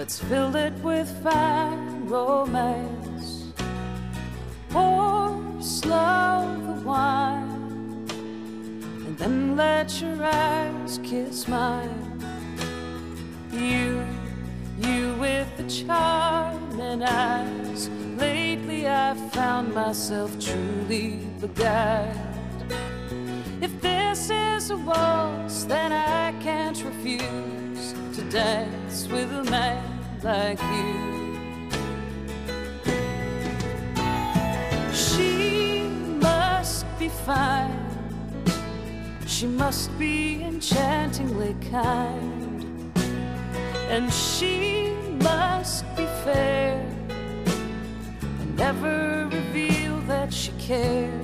Let's fill it with fine romance. Pour slow the wine, and then let your eyes kiss mine. You with the charming eyes. Lately I've found myself truly beguiled. If this is a waltz, then I can't refuse to dance with a man like you. She must be fine, she must be enchantingly kind, and she must be fair and never reveal that she cares.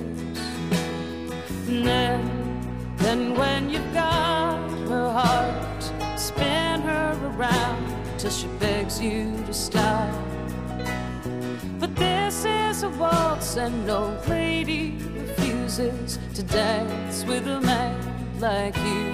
And then when you've got her heart, spin her around till she begs you to stop. But this is a waltz, and no lady refuses to dance with a man like you.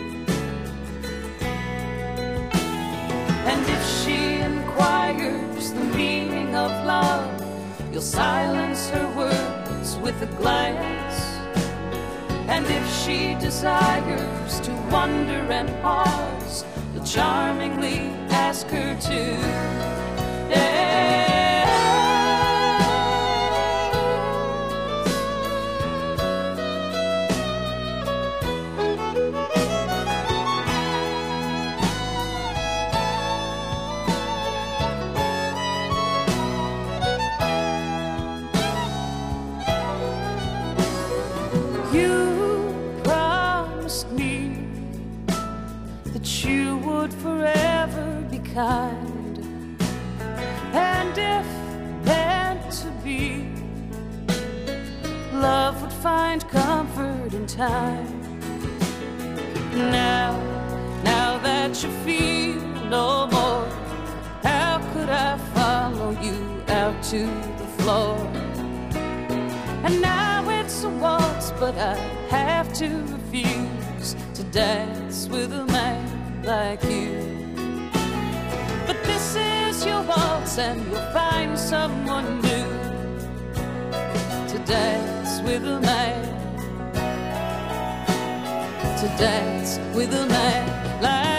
And if she inquires the meaning of love, you'll silence her words with a glance. And if she desires to wonder and pause, you'll charmingly ask her to dance. You promised me that you would forever be kind, and if meant to be, love would find comfort in time. Now that you feel no more, how could I follow you out to the floor? And now it's a waltz, but I have to refuse to dance with a man like you. But this is your waltz, and you'll find someone new to dance with a man, to dance with a man like